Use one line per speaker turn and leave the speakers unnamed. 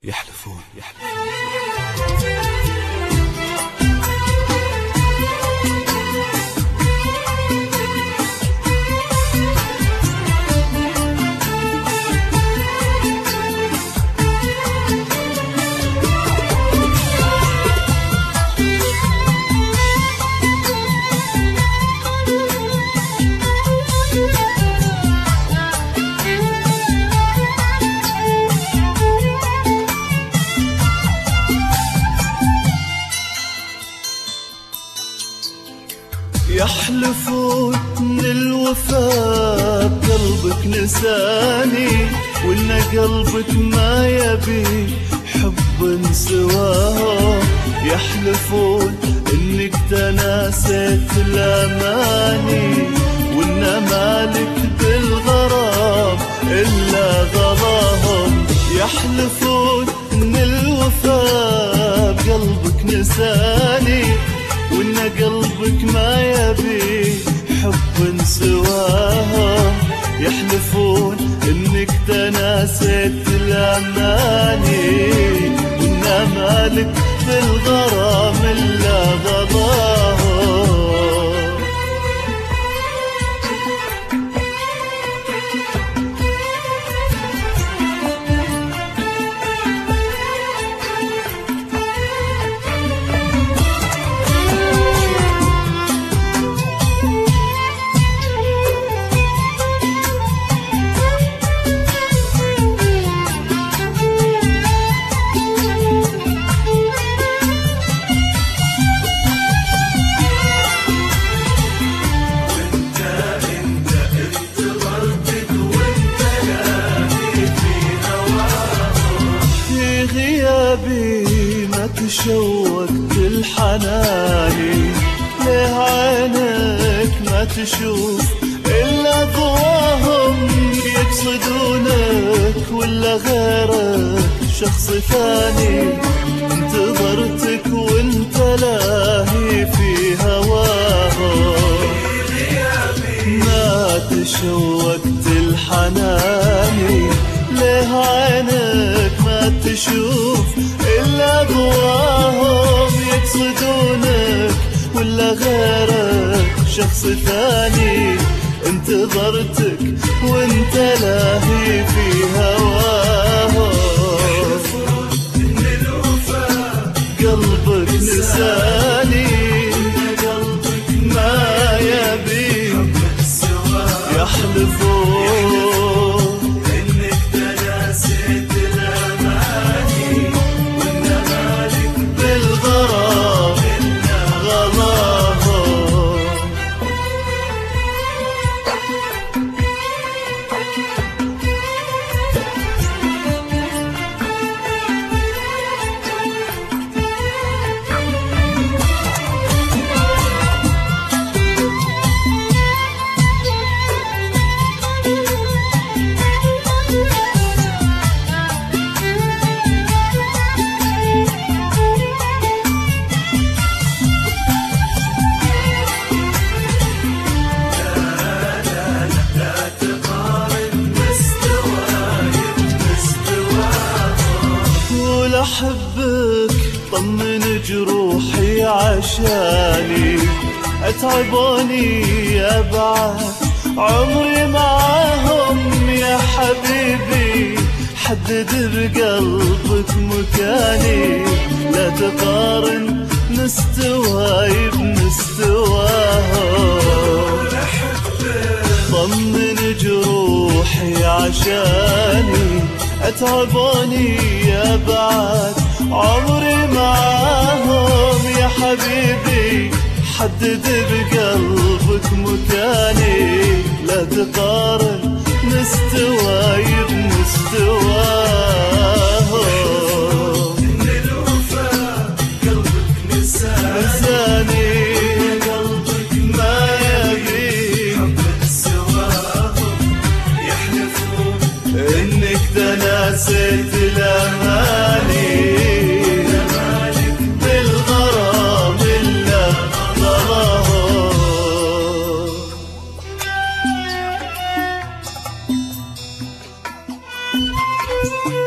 يحلفون يحلفون ان الوفاء بقلبك نساني، وان قلبك ما يبي حب سواه. يحلفون انك تناسيت الاماني، وان مالك بالغرام الا غلاهم. يحلفون ان الوفاء بقلبك نساني، وإن قلبك ما يبي حب سواها. يحلفون إنك تناسيت الأماني، وإن مالك في الغرام إلا غضاها. غيابي ما تشوقت الحناني، ليه عينك ما تشوف إلا ضواهم؟ يقصدونك ولا غيرك شخص ثاني؟ انتظرتك وانت لاهي في هواهم. ما تشوقت الحناني، ليه عينك ما تشوف إلا ضواهم؟ يقصدونك ولا غيرك شخص ثاني؟ انتظرتك وانت لاهي في هواهم. إن الوفاء قلبك نساني، قلبك ما يبي يحلفون أحبك. طمن جروحي عشاني، أتعبوني يا بعد عمري معاهم. يا حبيبي حدد بقلبك مكاني، لا تقارن مستواي بمستواهم. طمن جروحي عشاني، أتعبوني يا بعد عمري معاهم. يا حبيبي حدد بقلبك مكاني، لا تقارن مستواي بمستواهم. إن الوفاء قلبك نساني، قلبك ما يبي حب سواهم. يحلفون إنك تناسيت الأماني، بالغرام إلا ضراهم.